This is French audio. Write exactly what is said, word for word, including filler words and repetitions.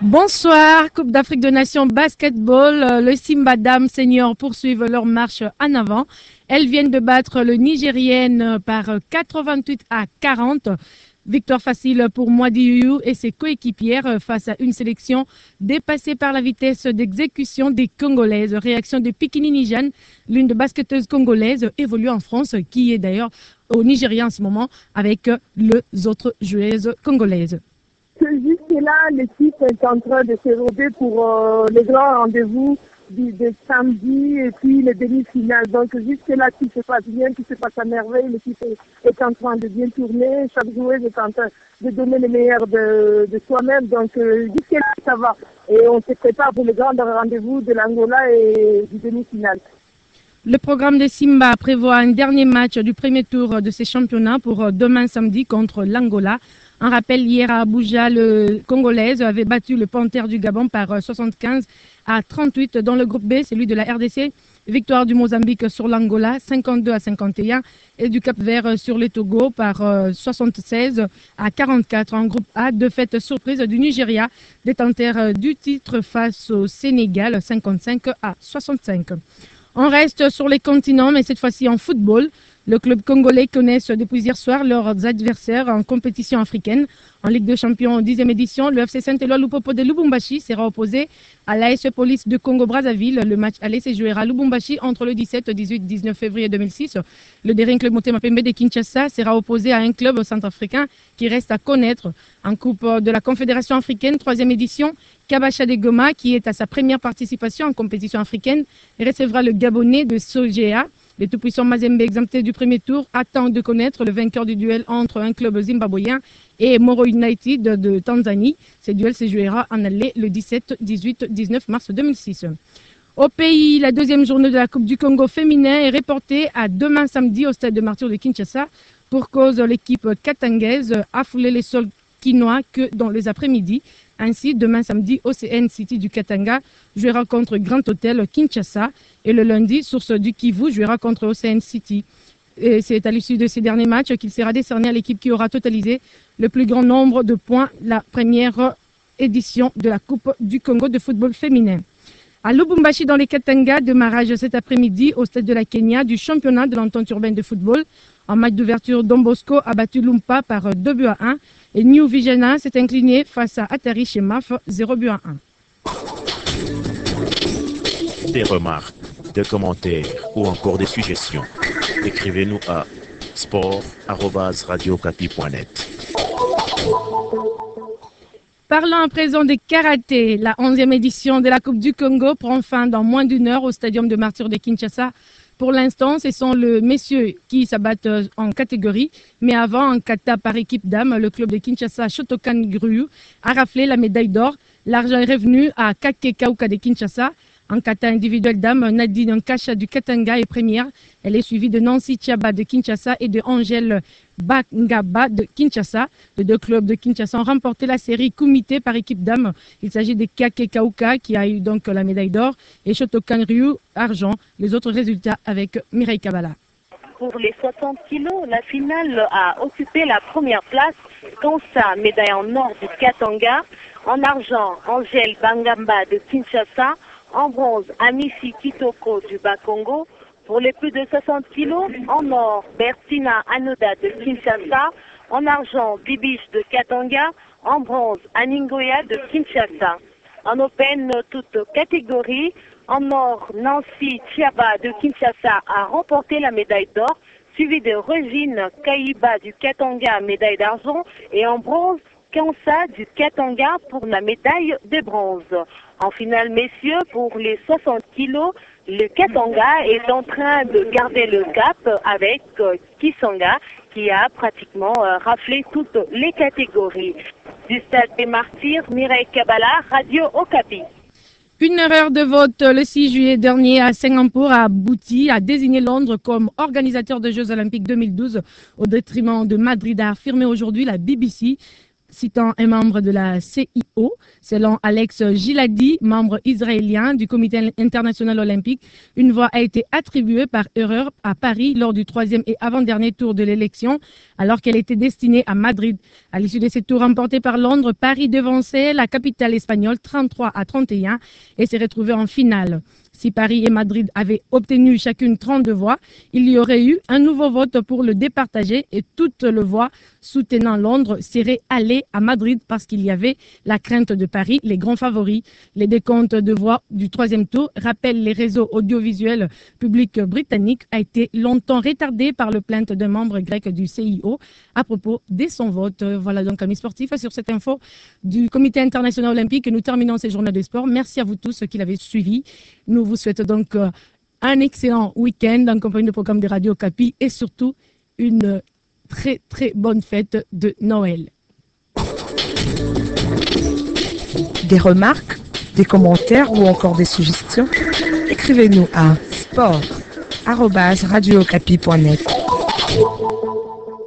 Bonsoir, Coupe d'Afrique de Nations Basketball. Le Simba Dames Seniors poursuivent leur marche en avant. Elles viennent de battre le Nigérienne par quatre-vingt-huit à quarante. Victoire facile pour Mwadi Yuyu et ses coéquipières face à une sélection dépassée par la vitesse d'exécution des Congolaises. Réaction de Pikini Nijan, l'une des basketteuses congolaises évolue en France, qui est d'ailleurs au Nigeria en ce moment avec les autres joueuses congolaises. Jusque-là, l'équipe est en train de se roder pour euh, les grands rendez-vous du, de samedi et puis les demi-finales. Donc jusque-là, tout se passe bien, tout se passe à merveille. L'équipe est, est en train de bien tourner. Chaque joueuse est en train de donner le meilleur de, de soi-même. Donc euh, jusque-là, ça va. Et on se prépare pour les grands rendez-vous de l'Angola et du demi-finale. Le programme de Simba prévoit un dernier match du premier tour de ces championnats pour demain samedi contre l'Angola. Un rappel, hier à Abuja, le Congolaise avait battu le Panthère du Gabon par soixante-quinze à trente-huit dans le groupe B, celui de la R D C. Victoire du Mozambique sur l'Angola, cinquante-deux à cinquante et un, et du Cap-Vert sur les Togo par soixante-seize à quarante-quatre. En groupe A, défaite surprise du Nigeria, détenteur du titre face au Sénégal, cinquante-cinq à soixante-cinq. On reste sur les continents, mais cette fois-ci en football. Le club congolais connaît depuis hier soir leurs adversaires en compétition africaine. En Ligue des Champions, dixième édition, le F C Saint-Éloi Lupopo de Lubumbashi sera opposé à l'A S Police de Congo-Brazzaville. Le match aller se jouera à Lubumbashi entre le dix-sept, dix-huit, dix-neuf février deux mille six. Le Daring Club Motema Pembe de Kinshasa sera opposé à un club centrafricain qui reste à connaître. En Coupe de la Confédération africaine, troisième édition, Kabasha de Goma, qui est à sa première participation en compétition africaine, recevra le Gabonais de Sogea. Les tout-puissants Mazembe, exemptés du premier tour, attendent de connaître le vainqueur du duel entre un club zimbabwéen et Moro United de Tanzanie. Ce duel se jouera en aller le dix-sept, dix-huit, dix-neuf mars deux mille six. Au pays, la deuxième journée de la Coupe du Congo féminin est reportée à demain samedi au stade de Martyrs de Kinshasa. Pour cause, l'équipe katangaise a foulé les sols quinois que dans les après-midi. Ainsi, demain samedi, O C N City du Katanga jouera contre Grand Hôtel Kinshasa et le lundi, Source du Kivu jouera contre O C N City. Et c'est à l'issue de ces derniers matchs qu'il sera décerné à l'équipe qui aura totalisé le plus grand nombre de points la première édition de la Coupe du Congo de football féminin. À Lubumbashi, dans les Katanga, démarrage cet après-midi au stade de la Kenya du championnat de l'entente urbaine de football. En match d'ouverture, Don Bosco a battu Lumpa par deux buts à un et New Visiona s'est incliné face à Atari chez M A F zéro but à un. Des remarques, des commentaires ou encore des suggestions. Écrivez-nous à sport arobase radio okapi point net. Parlons à présent de karaté. La onzième édition de la Coupe du Congo prend fin dans moins d'une heure au Stadium de Martyrs de Kinshasa. Pour l'instant, ce sont les messieurs qui s'abattent en catégorie. Mais avant, en kata par équipe dames, le club de Kinshasa, Shotokan Gruu, a raflé la médaille d'or. L'argent est revenu à Kake Kauka de Kinshasa. En kata individuel dame, Nadine Nkasha du Katanga est première. Elle est suivie de Nancy Chiaba de Kinshasa et de Angèle Bangaba de Kinshasa. Les deux clubs de Kinshasa ont remporté la série Kumite par équipe dame. Il s'agit de Kake Kauka qui a eu donc la médaille d'or et Shotokan Ryu argent. Les autres résultats avec Mireille Kabala. Pour les soixante kilos, la finale a occupé la première place. Kansa, médaille en or du Katanga. En argent, Angèle Bangamba de Kinshasa. En bronze, Amici Kitoko du Bas-Congo. Pour les plus de soixante kilos, en or, Bertina Anoda de Kinshasa. En argent, Bibiche de Katanga. En bronze, Aningoya de Kinshasa. En open, toute catégorie. En or, Nancy Chiaba de Kinshasa a remporté la médaille d'or, suivi de Regine Kaiba du Katanga, médaille d'argent. Et en bronze, Kansa du Katanga pour la médaille de bronze. En finale, messieurs, pour les soixante kilos, le Katanga est en train de garder le cap avec euh, Kisanga qui a pratiquement euh, raflé toutes les catégories. Du stade des Martyrs, Mireille Kabala, Radio Okapi. Une erreur de vote le six juillet dernier à Singapour a abouti à désigner Londres comme organisateur des Jeux Olympiques deux mille douze au détriment de Madrid, a affirmé aujourd'hui la B B C. citant un membre de la C I O. Selon Alex Giladi, membre israélien du Comité international olympique, une voix a été attribuée par erreur à Paris lors du troisième et avant-dernier tour de l'élection, alors qu'elle était destinée à Madrid. À l'issue de ces tours remportés par Londres, Paris devançait la capitale espagnole trente-trois à trente et un et s'est retrouvé en finale. Si Paris et Madrid avaient obtenu chacune trente-deux voix, il y aurait eu un nouveau vote pour le départager et toutes les voix soutenant Londres seraient allées à Madrid parce qu'il y avait la crainte de Paris, les grands favoris. Les décomptes de voix du troisième tour, rappellent les réseaux audiovisuels publics britanniques, a été longtemps retardé par le plainte d'un membre grec du C I O à propos de son vote. Voilà donc, amis sportifs, sur cette info du Comité international olympique, nous terminons ces journées de sport. Merci à vous tous qui l'avez suivi. Nous vous souhaitons donc un excellent week-end en compagnie du programme de Radio Kapi et surtout une très très bonne fête de Noël. Des remarques, des commentaires ou encore des suggestions, écrivez-nous à sport arobase radio okapi point net.